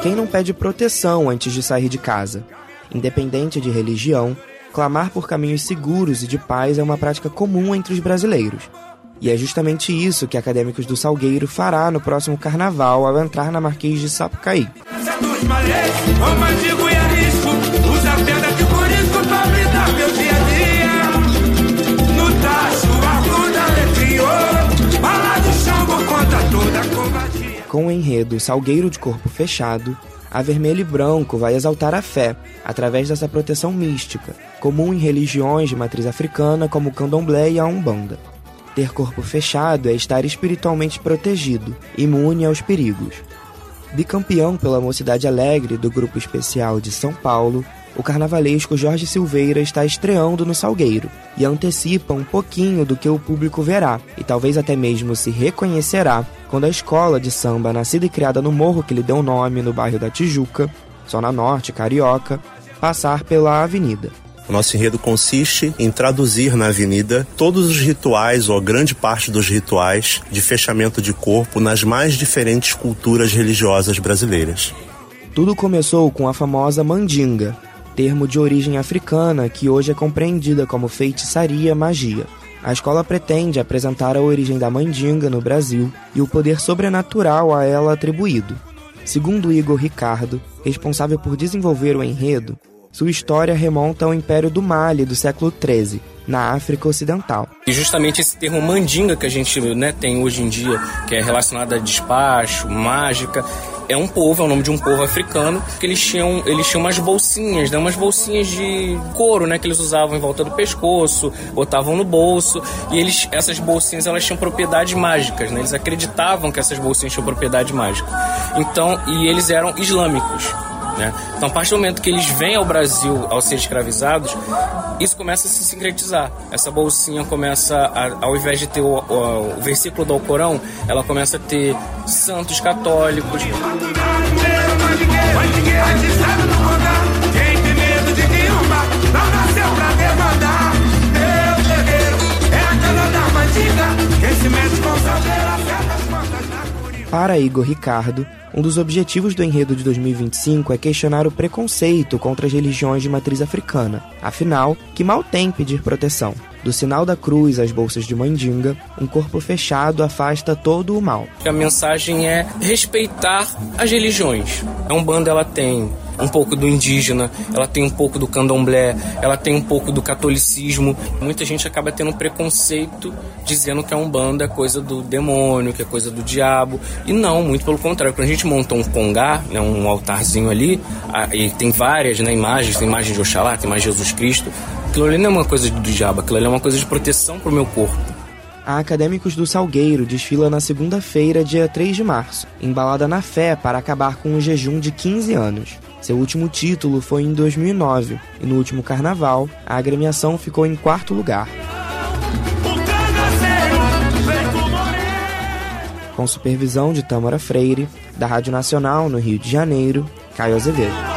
Quem não pede proteção antes de sair de casa? Independente de religião, clamar por caminhos seguros e de paz é uma prática comum entre os brasileiros. E é justamente isso que Acadêmicos do Salgueiro fará no próximo carnaval ao entrar na Marquês de Sapucaí. Com o enredo Salgueiro de Corpo Fechado, a Vermelho e Branco vai exaltar a fé, através dessa proteção mística, comum em religiões de matriz africana como o candomblé e a umbanda. Ter corpo fechado é estar espiritualmente protegido, imune aos perigos. Bicampeão pela Mocidade Alegre do Grupo Especial de São Paulo, o carnavalesco Jorge Silveira está estreando no Salgueiro e antecipa um pouquinho do que o público verá e talvez até mesmo se reconhecerá quando a escola de samba, nascida e criada no morro que lhe deu nome no bairro da Tijuca, zona norte carioca, passar pela avenida. O nosso enredo consiste em traduzir na avenida todos os rituais, ou grande parte dos rituais, de fechamento de corpo nas mais diferentes culturas religiosas brasileiras. Tudo começou com a famosa mandinga, termo de origem africana que hoje é compreendida como feitiçaria magia. A escola pretende apresentar a origem da mandinga no Brasil e o poder sobrenatural a ela atribuído. Segundo Igor Ricardo, responsável por desenvolver o enredo, sua história remonta ao Império do Mali do século XIII, na África Ocidental. E justamente esse termo mandinga que a gente tem hoje em dia, que é relacionado a despacho, mágica, é um nome de um povo africano, que eles tinham umas bolsinhas, umas bolsinhas de couro, que eles usavam em volta do pescoço, botavam no bolso, e essas bolsinhas elas tinham propriedades mágicas, eles acreditavam que essas bolsinhas tinham propriedade mágica. Então, e eles eram islâmicos. Então, a partir do momento que eles vêm ao Brasil ao ser escravizados, isso começa a se sincretizar. Essa bolsinha começa, ao invés de ter o versículo do Alcorão, ela começa a ter santos católicos. Para Igor Ricardo, um dos objetivos do enredo de 2025 é questionar o preconceito contra as religiões de matriz africana. Afinal, que mal tem pedir proteção? Do sinal da cruz às bolsas de mandinga, um corpo fechado afasta todo o mal. A mensagem é respeitar as religiões. A Umbanda ela tem um pouco do indígena, ela tem um pouco do candomblé, ela tem um pouco do catolicismo. Muita gente acaba tendo um preconceito dizendo que a Umbanda é coisa do demônio, que é coisa do diabo. E não, muito pelo contrário. Quando a gente monta um congá, um altarzinho ali, e tem várias imagens, tem imagem de Oxalá, tem imagem de Jesus Cristo, aquilo ali não é uma coisa do diabo, aquilo ali é uma coisa de proteção para o meu corpo. A Acadêmicos do Salgueiro desfila na segunda-feira, dia 3 de março, embalada na fé para acabar com um jejum de 15 anos. Seu último título foi em 2009 e no último carnaval, a agremiação ficou em 4º lugar. Com supervisão de Tâmara Freire, da Rádio Nacional no Rio de Janeiro, Caio Azevedo.